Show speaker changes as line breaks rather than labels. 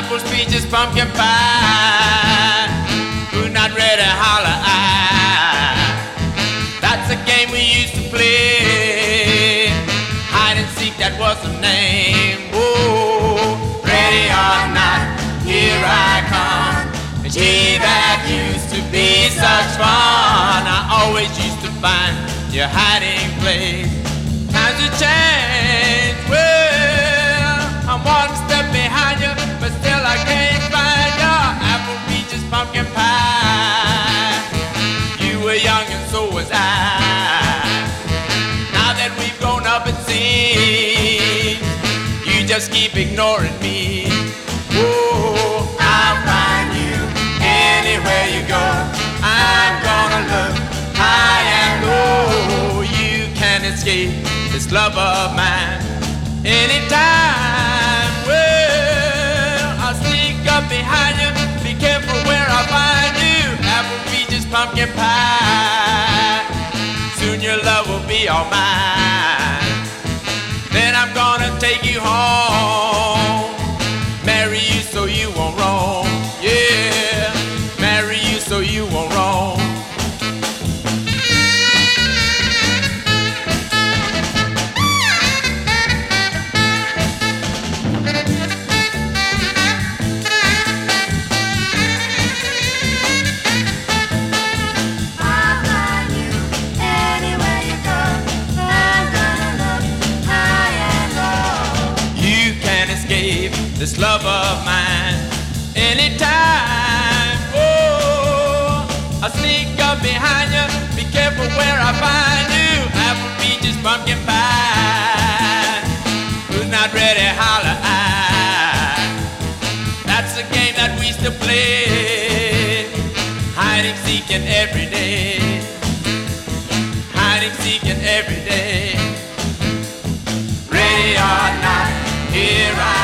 apples, peaches, pumpkin pie. Who's not ready, holler I. That's a game we used to play. Hide and seek, that was the name. Oh, ready or not, here I come. Gee, that used to be such fun. I always used to find your hiding place. Times have changed, well, I'm one step behind you, but still I can't find your apple, peaches, pumpkin pie. You were young and so was I. Now that we've grown up it seems you just keep ignoring me. Oh, I'll find you anywhere you go. I'm gonna look high and low. You can't escape this love of mine anytime. Well, I'll sneak up behind you. Be careful where I find you. Apple, peaches, pumpkin pie. Soon your love will be all mine. Then I'm gonna take you home. Marry you so you won't roam. Yeah, marry you so you won't roam. This love of mine anytime. Oh, I'll sneak up behind you. Be careful where I find you. Apple, peaches, pumpkin pie. Who's not ready, holler I. That's the game that we used to play. Hiding, seeking every day. Hiding, seeking every day. Ready or not, here I am.